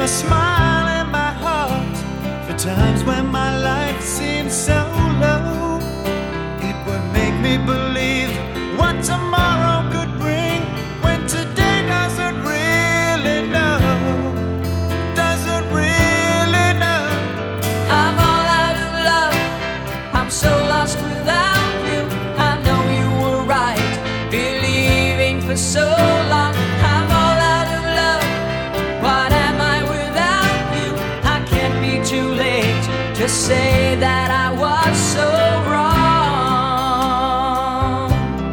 a smile in my heart for times when my life seemed so low. It would make me believe what tomorrow could bring, when today doesn't really know, doesn't really know. I'm all out of love, I'm so lost without you. I know you were right, believing for so long. I'm all out of love, what am I without you? I can't be too late to say that I was so wrong.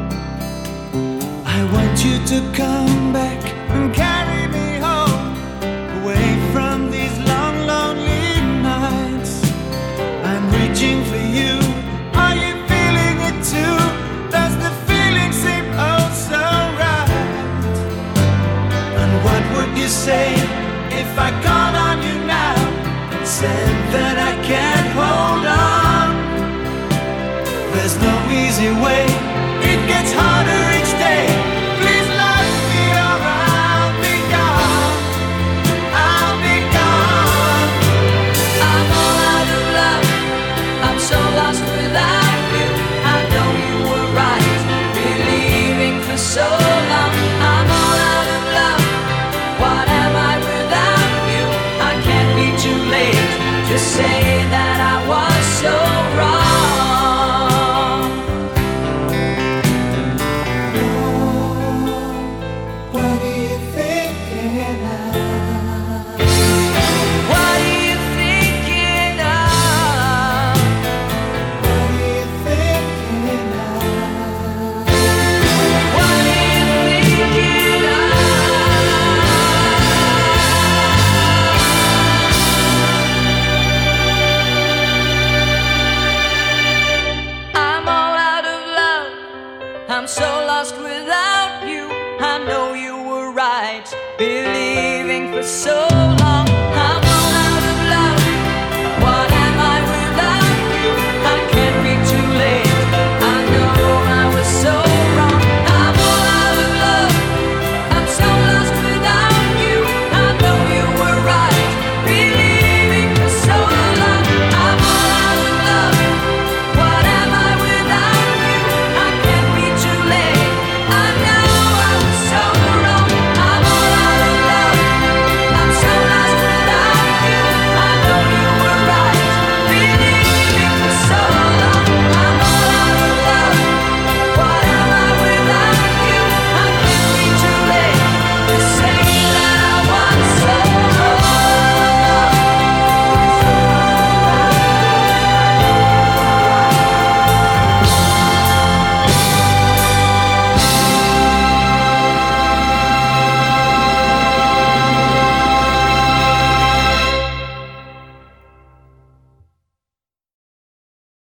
I want you to come back and carry me home, away from these long, lonely nights. I'm reaching for you. Are you feeling it too? Does the feeling seem oh so right? And what would you say if I called on you now and said that I can't hold on? There's no easy way, it gets harder each day. Please love me or I'll be gone, I'll be gone. I'm all out of love, I'm so lost without you. I know you were right, believing for so long. I'm all out of love, what am I without you? I can't be too late to say that I was so wrong. What are you thinking of? What are you thinking of? What are you thinking of? What are you thinking of? I'm all out of love, I'm so lost without you. I know you were right, believing for so